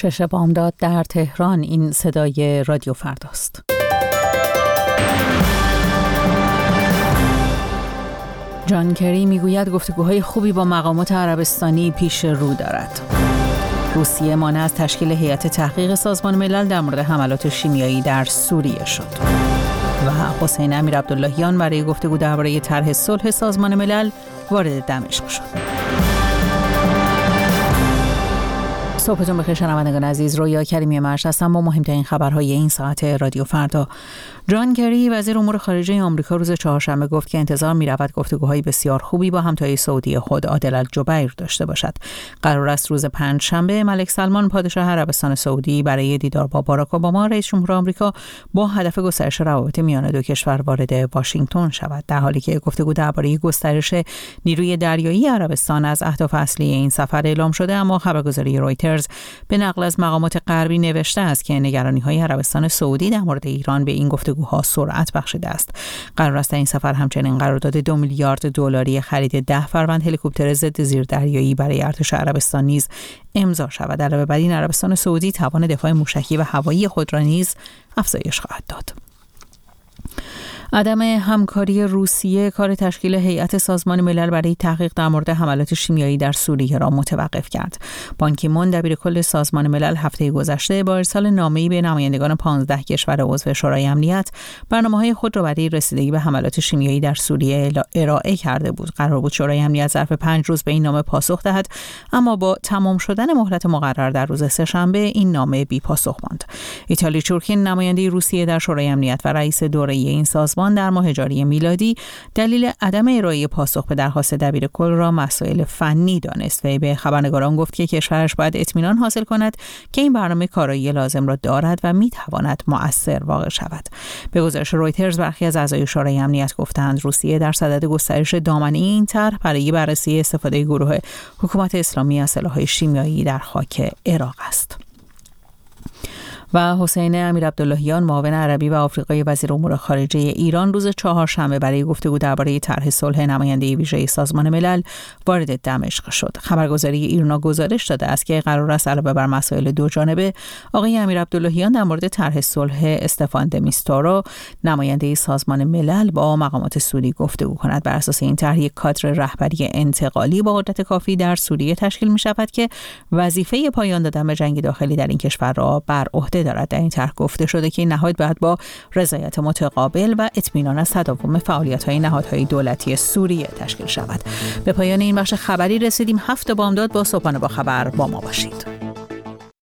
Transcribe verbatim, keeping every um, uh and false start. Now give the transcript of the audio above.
شش بامداد در تهران. این صدای رادیو فرداست. جان کری میگوید گفتگوهای خوبی با مقامات عربستانی پیش رو دارد. روسیه مانع از تشکیل هیئت تحقیق سازمان ملل در مورد حملات شیمیایی در سوریه شد. و حسین امیرعبداللهیان برای گفتگو درباره طرح صلح سازمان ملل وارد دمشق شد. صبحتون بخیر شنوندگان عزیز، رویا کریمی مرش هستم با مهمترین خبرهای این ساعت رادیو فردا. جان کری وزیر امور خارجه آمریکا روز چهارشنبه گفت که انتظار می‌رود گفتگوهای بسیار خوبی با همتای سعودی خود عادل الجبیر داشته باشد. قرار است روز پنجشنبه ملک سلمان پادشاه عربستان سعودی برای دیدار با باراک اوباما رئیس جمهور آمریکا با هدف گسترش روابط میان دو کشور وارد واشنگتن شود، در حالی که گفتگو درباره گسترش نیروی دریایی عربستان از اهداف اصلی این سفر اعلام شده. اما خبرگزاری رویترز به نقل از مقامات غربی نوشته است که نگرانی‌های عربستان سعودی در مورد ایران به این گفتگوها سرعت بخشیده است. قرار است این سفر همچنین قرارداد دو میلیارد دلاری خرید ده فروند هلیکوپتر ضد زیردریایی برای ارتش عربستان نیز امضا شود. علاوه بر این عربستان سعودی توان دفاع موشکی و هوایی خود را نیز افزایش خواهد داد. عدم همکاری روسیه کار تشکیل هیئت سازمان ملل برای تحقیق در مورد حملات شیمیایی در سوریه را متوقف کرد. بان کی مون دبیرکل سازمان ملل هفته گذشته با ارسال نامه‌ای به نمایندگان پانزده کشور عضو شورای امنیت برنامه‌های خود را برای رسیدگی به حملات شیمیایی در سوریه ارائه کرده بود. قرار بود شورای امنیت ظرف پنج روز به این نامه پاسخ دهد، اما با تمام شدن مهلت مقرر در روز سه‌شنبه این نامه بی پاسخ ماند. ایتالی چورکین نماینده روسیه در شورای امنیت و رئیس دوره‌ای این سازمان در ماه جاری میلادی دلیل عدم ارائه پاسخ به درخواست دبیرکل را مسائل فنی دانست و به خبرنگاران گفت که کشورش باید اطمینان حاصل کند که این برنامه کارایی لازم را دارد و میتواند مؤثر واقع شود. به گزارش رویترز برخی از اعضای شورای امنیت گفتند روسیه در صدد گسترش دامنه این طرح برای بررسی استفاده گروه حکومت اسلامی از سلاح‌های شیمیایی در خاک عراق است. و حسین امیرعبداللهیان معاون عربی و آفریقایی وزیر امور خارجه ایران روز چهارشنبه برای گفتگو درباره طرح صلح نماینده ویژه سازمان ملل وارد دمشق شد. خبرگزاری ایرنا گزارش داده است که قرار است علاوه بر مسائل دو جانبه آقای امیرعبداللهیان در مورد طرح صلح استفان د میستورا نماینده سازمان ملل با مقامات سوری گفتگو کند. بر اساس این طرح یک کادر رهبری انتقالی با قدرت کافی در سوریه تشکیل می شود که وظیفه پایان دادن به جنگ داخلی در این کشور را بر عهده دارد. در این طرح گفته شده که این نهاد باید با رضایت متقابل و اطمینان از تداوم فعالیت‌های نهادهای دولتی سوریه تشکیل شود. به پایان این بخش خبری رسیدیم. هفت بامداد با صبحانه با خبر با ما باشید.